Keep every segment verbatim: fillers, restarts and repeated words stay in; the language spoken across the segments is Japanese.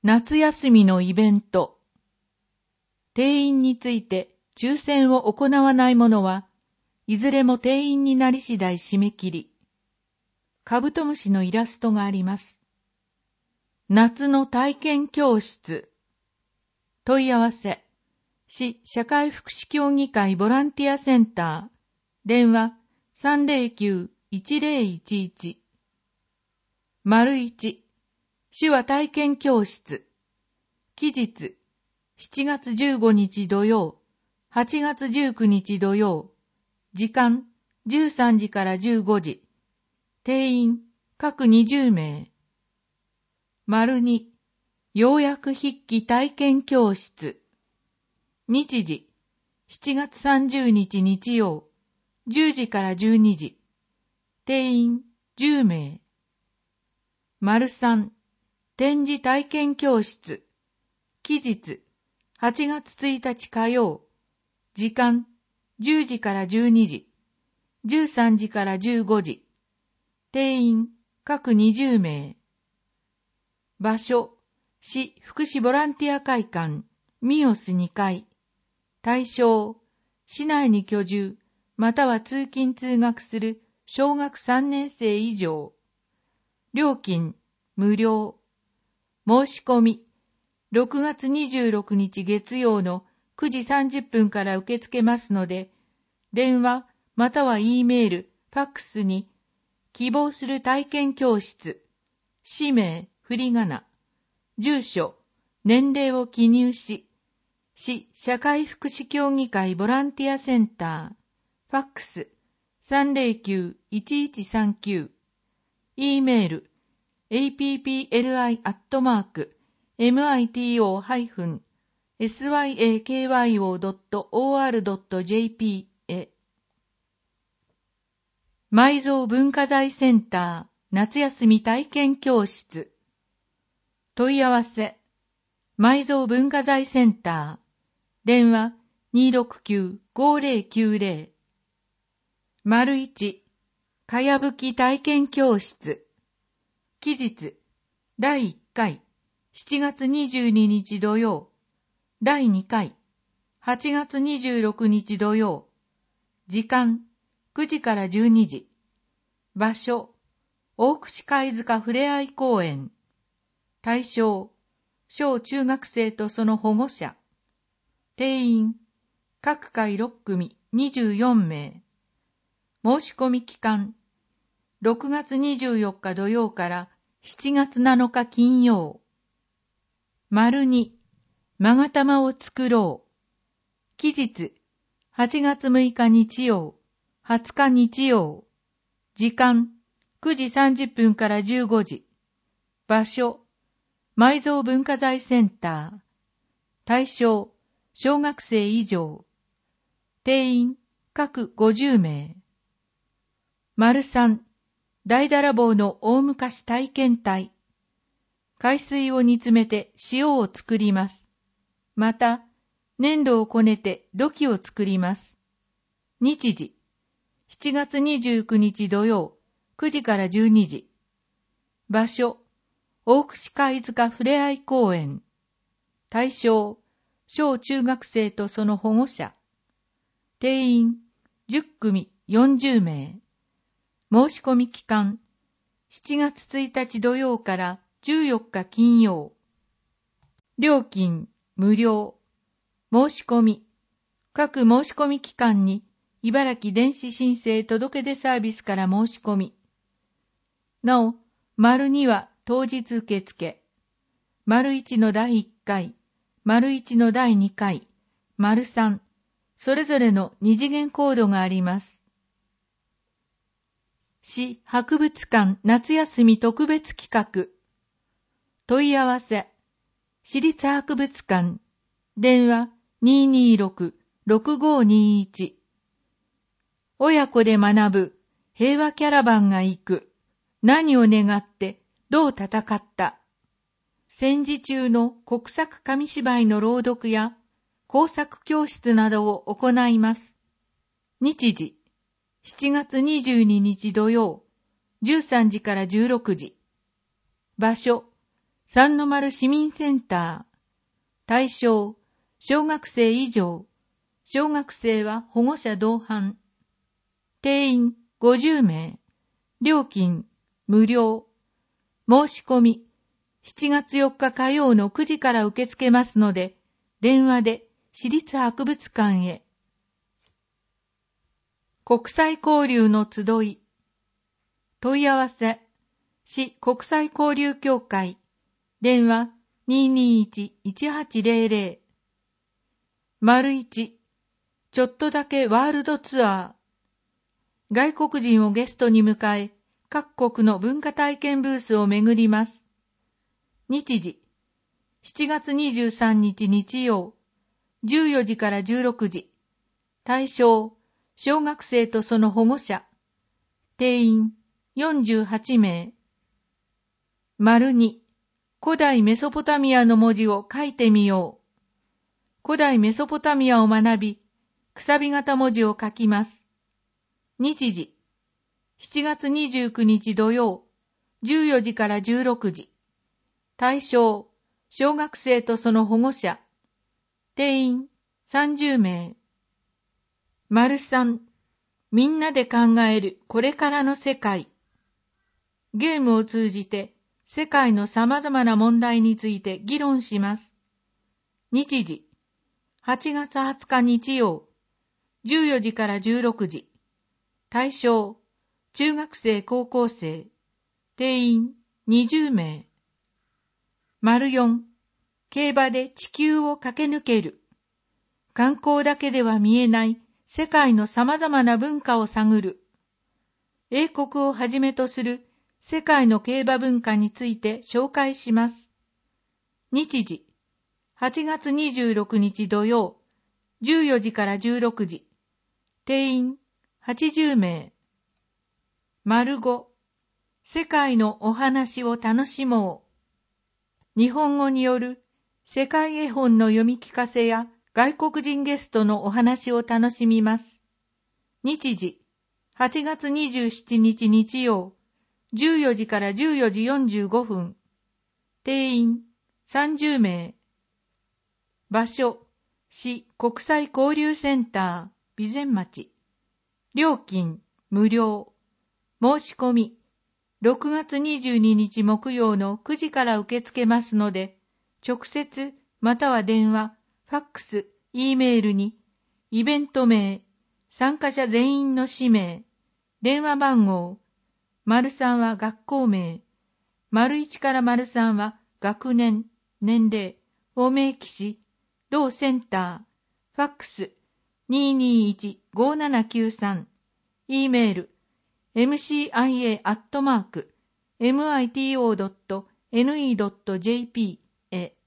夏休みのイベント。定員について抽選を行わない者はいずれも定員になり次第締め切り。カブトムシのイラストがあります。夏の体験教室。問い合わせ。市社会福祉協議会ボランティアセンター。電話 さんぜろきゅう いちぜろいちいち。丸一。手話体験教室。期日。しちがつじゅうごにち土曜、はちがつじゅうくにち土曜。時間じゅうさんじからじゅうごじ。定員各にじゅうめい。丸に。要約筆記体験教室。日時。しちがつさんじゅうにち日曜、じゅうじからじゅうにじ。定員じゅうめい。丸さん。展示体験教室。期日。はちがつついたち火曜。時間じゅうじからじゅうにじ。じゅうさんじからじゅうごじ。定員各にじゅうめい。場所。市福祉ボランティア会館ミオスにかい。対象。市内に居住または通勤通学する小学さんねんせい以上。料金無料。申し込み。ろくがつにじゅうろくにち月曜のくじさんじゅっぷんから受け付けますので、電話または E メール、ファックスに希望する体験教室、氏名、振り仮名、住所、年齢を記入し、市社会福祉協議会ボランティアセンター、ファックス さんぜろきゅう いちいちさんきゅう、E メール エーピーピーエルアイ アットマークエムアイティーオー エスワイエーケーワイオー ドット オーアール ドット ジェーピー へ。埋蔵文化財センター夏休み体験教室。問い合わせ。埋蔵文化財センター。電話 にーろくきゅう ごぜろきゅうぜろ。丸一。かやぶき体験教室。期日。だいいっかい。しちがつにじゅうににち土曜。だいにかい。はちがつにじゅうろくにち土曜。時間くじからじゅうにじ。場所大串貝塚ふれあい公園。対象小中学生とその保護者。定員各回ろっくみにじゅうよんめい。申し込み期間ろくがつにじゅうよっか土曜からしちがつなのか金曜。丸に。勾玉を作ろう。期日はちがつむいか日曜、はつか日曜。時間くじさんじゅっぷんからじゅうごじ。場所埋蔵文化財センター。対象小学生以上。定員各ごじゅうめい。丸さん。大だらぼうの大昔体験体。海水を煮詰めて塩を作ります。また、粘土をこねて土器を作ります。日時。しちがつにじゅうくにち土曜、くじからじゅうにじ。場所。大串貝塚ふれあい公園。対象。小中学生とその保護者。定員じゅっくみよんじゅうめい。申し込み期間しちがつついたち土曜からじゅうよっか金曜。料金無料。申し込み各申し込み期間に茨城電子申請届出サービスから申し込み。なお、丸には当日受付。丸いちのだいいっかい、丸いちのだいにかい、丸さん、それぞれの二次元コードがあります。市博物館夏休み特別企画。問い合わせ。市立博物館。電話 にーにーろく ろくごにいち。親子で学ぶ平和キャラバンが行く。何を願ってどう戦った。戦時中の国策紙芝居の朗読や工作教室などを行います。日時。しちがつにじゅうににち土曜、じゅうさんじからじゅうろくじ。場所。 三の丸市民センター。対象、小学生以上。小学生は保護者同伴。定員ごじゅうめい。料金無料。申し込みしちがつよっか火曜のくじから受け付けますので、電話で市立博物館へ。国際交流の集い。問い合わせ、市国際交流協会。電話 にーにーいち いちはちぜろぜろ。丸一、ちょっとだけワールドツアー。外国人をゲストに迎え、各国の文化体験ブースを巡ります。日時、しちがつにじゅうさんにち日曜、じゅうよじからじゅうろくじ。対象、小学生とその保護者。定員よんじゅうはちめい。丸に、古代メソポタミアの文字を書いてみよう。古代メソポタミアを学び、くさび型文字を書きます。日時、しちがつにじゅうくにち土曜、じゅうよじからじゅうろくじ。対象、小学生とその保護者。定員さんじゅうめい。丸さん、みんなで考えるこれからの世界。ゲームを通じて世界の様々な問題について議論します。日時、はちがつはつか日曜、じゅうよじからじゅうろくじ。対象、中学生高校生。定員にじゅうめい。丸よん、競馬で地球を駆け抜ける。観光だけでは見えない世界の様々な文化を探る。英国をはじめとする世界の競馬文化について紹介します。日時、はちがつにじゅうろくにち土曜、じゅうよじからじゅうろくじ。定員はちじゅうめい。丸ご、世界のお話を楽しもう。日本語による世界絵本の読み聞かせや外国人ゲストのお話を楽しみます。日時、はちがつにじゅうしちにち日曜、じゅうよじからじゅうよじよんじゅうごふん。定員さんじゅうめい。場所、市国際交流センター、備前町。料金、無料。申し込み、ろくがつにじゅうににち木曜のくじから受け付けますので、直接または電話、ファックス、Eメールに、イベント名、参加者全員の氏名、電話番号、丸さんは学校名、丸いちから丸さんは学年、年齢を明記し、同センター、ファックス にーにーいち ごーななきゅうさん、Eメール、エムシーアイエー アットマーク、エムアイティーオー ドット エヌイー ドット ジェーピー へ。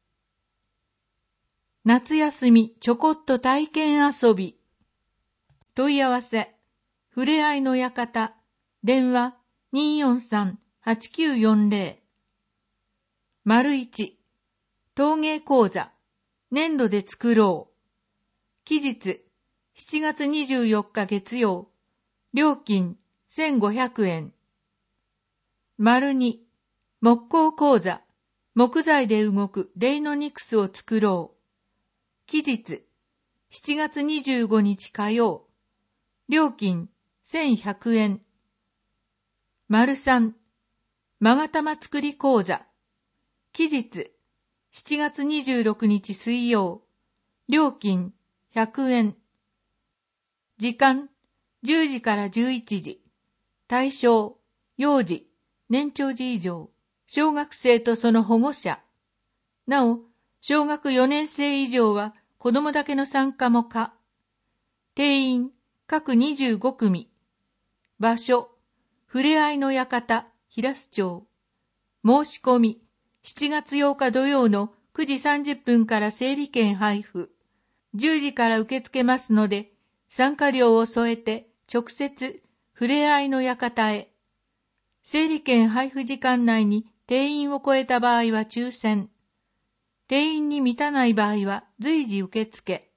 夏休みちょこっと体験遊び。問い合わせ、ふれあいの館、電話 にーよんさん はちきゅうよんぜろ。丸一、陶芸講座、粘土で作ろう。期日、しちがつにじゅうよっか月曜、料金せんごひゃくえん。丸二、木工講座、木材で動くレイノニクスを作ろう。期日、しちがつにじゅうごにち火曜、料金せんひゃくえん。丸三、勾玉作り講座。期日、しちがつにじゅうろくにち水曜、料金ひゃくえん。時間、じゅうじからじゅういちじ。対象、幼児、年長児以上、小学生とその保護者。なお、小学よねん生以上は子供だけの参加も可。定員、各にじゅうごくみ。場所、ふれあいの館、平須町。申し込み、しちがつようか土曜のくじさんじゅっぷんから整理券配布。じゅうじから受け付けますので、参加料を添えて直接ふれあいの館へ。整理券配布時間内に定員を超えた場合は抽選。定員に満たない場合は随時受付。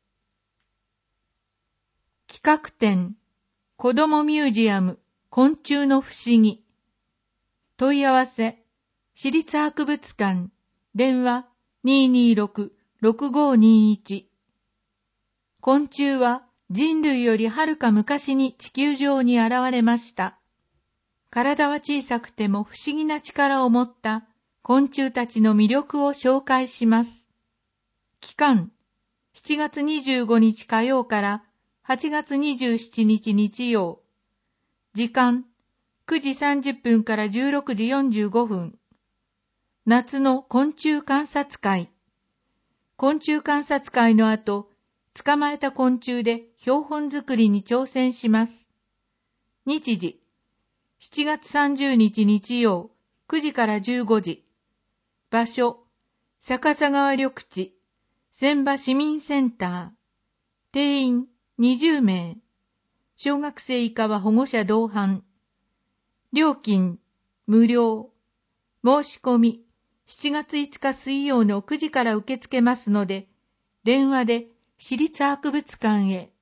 企画展、子どもミュージアム、昆虫の不思議。問い合わせ、 市立博物館、電話 にーにーろく ろくごーにーいち。昆虫は人類よりはるか昔に地球上に現れました。体は小さくても不思議な力を持った昆虫たちの魅力を紹介します。期間、しちがつにじゅうごにち火曜からはちがつにじゅうしちにち日曜。時間、くじさんじゅっぷんからじゅうろくじよんじゅうごふん。夏の昆虫観察会。昆虫観察会の後、捕まえた昆虫で標本作りに挑戦します。日時、しちがつさんじゅうにち日曜、くじからじゅうごじ。場所、逆さ川緑地、千葉市民センター。定員にじゅうめい。小学生以下は保護者同伴。料金、無料。申し込み、しちがついつか水曜のくじから受け付けますので、電話で市立博物館へ。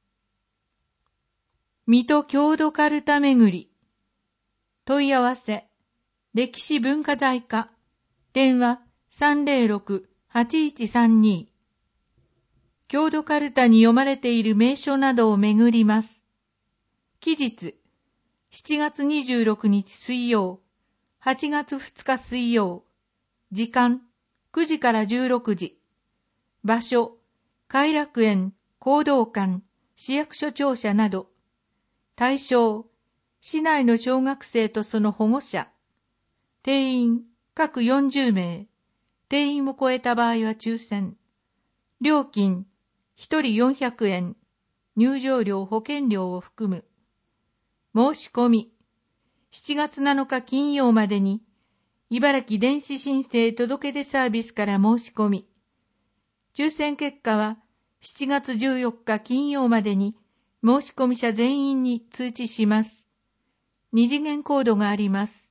水戸郷土かるためぐり。問い合わせ、歴史文化財課、電話 さんぜろろく はちいちさんに。郷土かるたに読まれている名所などを巡ります。期日、しちがつにじゅうろくにち水曜、はちがつふつか水曜。時間、くじからじゅうろくじ。場所、偕楽園、講道館、市役所庁舎など。対象、市内の小学生とその保護者。定員、各よんじゅうめい。定員を超えた場合は抽選。料金、ひとりよんひゃくえん。入場料保険料を含む。申し込み。しちがつなのか金曜までに、茨城電子申請届出サービスから申し込み。抽選結果はしちがつじゅうよっか金曜までに申し込み者全員に通知します。二次元コードがあります。